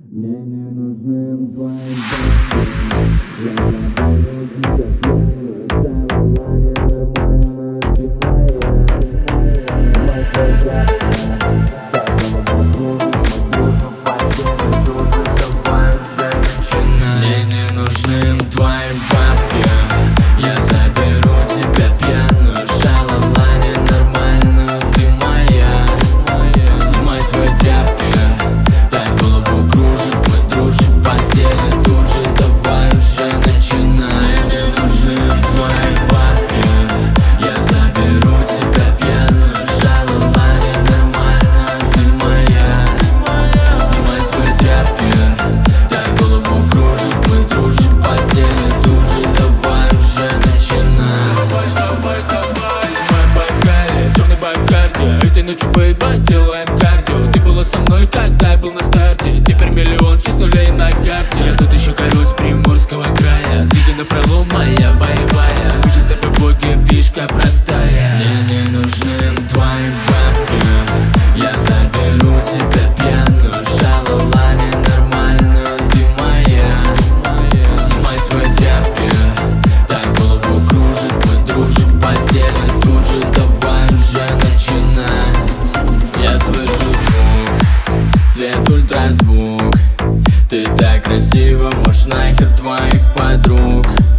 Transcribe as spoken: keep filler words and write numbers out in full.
Мне не нужны твои деньги. Я заберу тебя пьяную, стала ненормальную. Ты моя, моя красотка. Каждого вокруг, вокруг, постели тут же давай уже начинай. Мне не нужны твои бабки. Я заберу тебя пьяную, шалала ненормальную. Ты моя, снимай свои тряпки. Дай голову кружит, мы дружим в постели тут же. Давай уже начинай. Мне не нужны твои бабки. Я заберу тебя пьяную, шалала ненормальную. Ты моя, снимай свои тряпки. Дай голову кружит, мы дружим в постели тут же. Давай уже начинай. Давай, давай, давай. Мы Байкале, черный Байкарди. Этой ночью, бейба, делаем кардио. Ты была со мной, когда я был на старте. Теперь миллион, шесть нулей на карте. Я тут еще король с приморского края. Двигай напролом, моя боевая. Мы же с тобой боги, фишка простая. Мне не нужны твои бабки. Я заберу тебя пьяную, шалала ненормальную. Ты моя, снимай свои тряпки. Дай голову кружит, мы дружим в постели тут же. Давай уже начинать. Я слышу звук, свет ультразвук. Ты так красива, можешь нахер твоих подруг.